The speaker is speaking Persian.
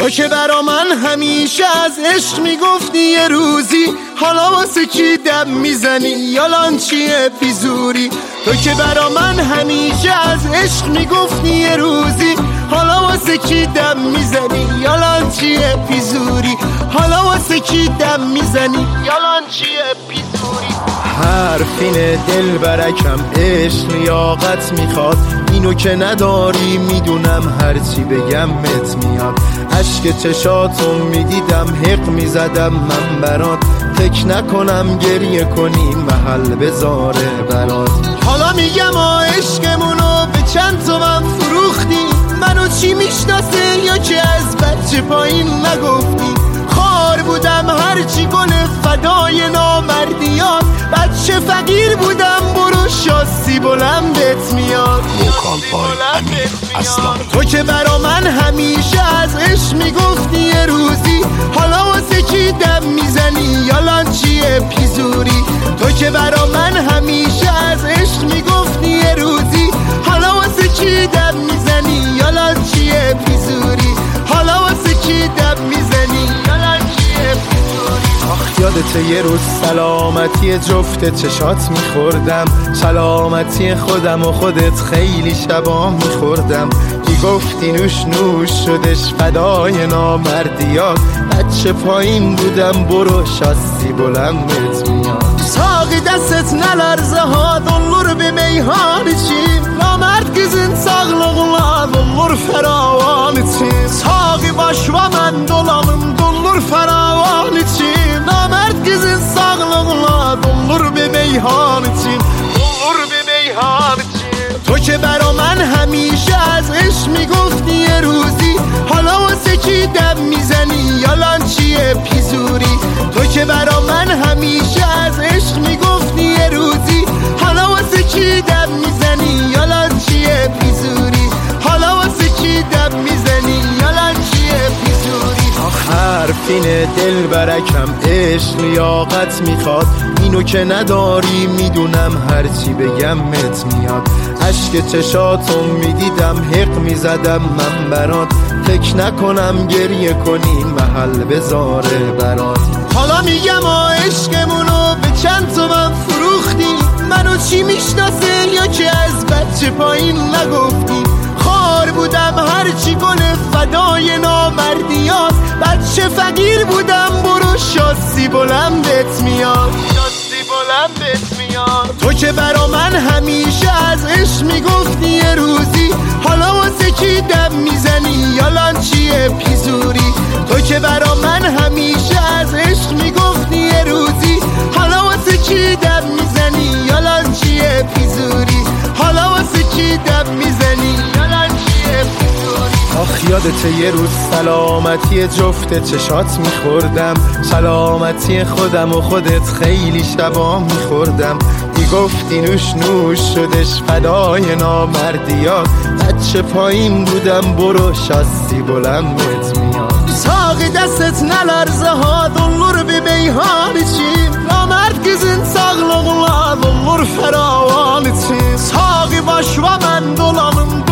تو که برا من همیشه از عشق میگفتی یه روزی، حالا واسه کی دم میزنی یالان چیه بیزوری؟ تو که برا من همیشه از عشق میگفتی یه روزی، حالا واسه کی دم میزنی یالان چیه بیزوری؟ حالا واسه کی دم میزنی یالان چیه بیزوری؟ حرفین دل برکم عشق لیاقت میخواد، اینو که نداری میدونم هرچی بگم مت میاد. عشق چشاتو میدیدم حق میزدم من برات، فکر نکنم گریه کنی محل بذاره برات. حالا میگم عشقمونو به چند تومن فروختی، منو چی میشناسه یا که از بچه پایین نگفتی؟ خار بودم هرچی گل فدای نامردیات، بچه فقیر بودم برو شاسی بلندت میاد. تو که برا من همیشه از عشق میگفتی یه روزی، حالا واسه کی دم میزنی یالان چیه پیزوری؟ تو که برا من همیشه از عشق میگفتی یه روزی، حالا واسه کی دم میزنی یالان چیه پیزوری؟ حالا واسه کی دم میزنی یالان چیه پیزوری؟ آخ یادت یه روز سلامتی جفت چشات میخوردم، سلامتی خودم و خودت خیلی شبا میخوردم. گفتی نوش نوش شدش فدای نامردیات، بچه پایین بودم برو شاسی بلندت میاد. ساقی دستت نلرزه ha dollur bir meyhan için, namert kızın sağlığına dollur feravan için. Sağı baş ve ben dolanım dollur feravan için, namert kızın sağlığına dollur bir meyhan için, dollur bir meyhan için. تو که برا من همیشه از عشق میگفتی یه روزی، حالا واسه کی دم میزنی یالان چیه پیزوری؟ تو که برا من همیشه از عشق میگفتی یه روزی، حالا واسه کی دم میزنی یالان چیه پیزوری؟ حالا واسه کی دم میزنی یالان چیه پیزوری؟ حرفین دل برکم عشق لیاقت میخواد، اینو که نداری میدونم هرچی بگم مت میاد. عشق چشاتو میدیدم حق میزدم من برات، فکر نکنم گریه کنی محل بذاره برات. حالا میگم عشقمونو به چند تومن فروختی، منو چی میشناسه یا که از بچه پایین نگفتی؟ خار بودم هرچی گل فدای نامردیات، بچه فقیر بودم برو شاسی بلندت میاد، شاسی بلندت میاد. تو که برا من همیشه از عشق میگفتی یه روزی، حالا واسه کی دم میزنی یالان چیه پیزوری؟ تو که برا من همیشه از عشق میگفتی یه روزی، حالا واسه کی دم میزنی یالان چیه پیزوری؟ حالا واسه کی دم میزنی یالان چیه پیزوری؟ آخ یادت یه روز سلامتی جفت چشات میخوردم، سلامتی خودم و خودت خیلی شبا میخوردم. گفتی نوش نوش شدش فدای نامردیات، بچه پایین بودم برو شاسی بلندت میاد. ساقی دستت نلرزه ha dollur bir meyhan için, namert kızın sağlığına dollur feravan için. Sağı baş ve ben dolanım